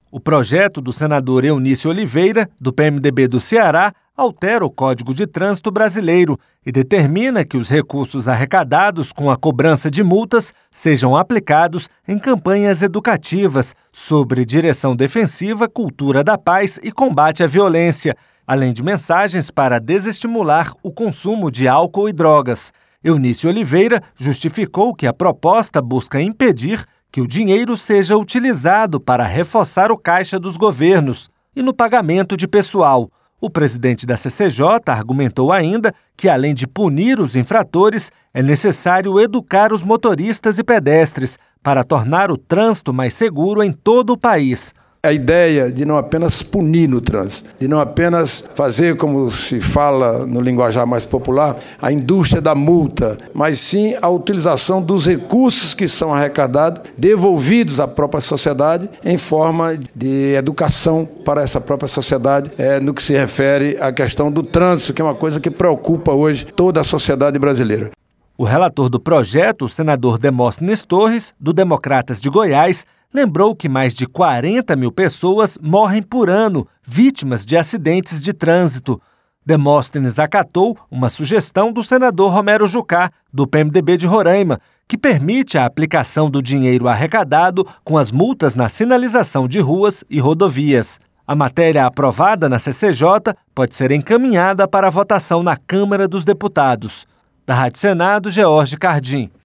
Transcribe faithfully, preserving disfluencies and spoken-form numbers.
O projeto do senador Eunício Oliveira, do P M D B do Ceará, altera o Código de Trânsito brasileiro e determina que os recursos arrecadados com a cobrança de multas sejam aplicados em campanhas educativas sobre direção defensiva, cultura da paz e combate à violência, além de mensagens para desestimular o consumo de álcool e drogas. Eunício Oliveira justificou que a proposta busca impedir que o dinheiro seja utilizado para reforçar o caixa dos governos e no pagamento de pessoal. O presidente da C C J argumentou ainda que, além de punir os infratores, é necessário educar os motoristas e pedestres para tornar o trânsito mais seguro em todo o país. A ideia de não apenas punir no trânsito, de não apenas fazer, como se fala no linguajar mais popular, a indústria da multa, mas sim a utilização dos recursos que são arrecadados, devolvidos à própria sociedade, em forma de educação para essa própria sociedade, é, no que se refere à questão do trânsito, que é uma coisa que preocupa hoje toda a sociedade brasileira. O relator do projeto, o senador Demóstenes Torres, do Democratas de Goiás, lembrou que mais de quarenta mil pessoas morrem por ano vítimas de acidentes de trânsito. Demóstenes acatou uma sugestão do senador Romero Jucá, do P M D B de Roraima, que permite a aplicação do dinheiro arrecadado com as multas na sinalização de ruas e rodovias. A matéria aprovada na C C J pode ser encaminhada para a votação na Câmara dos Deputados. Da Rádio Senado, George Cardim.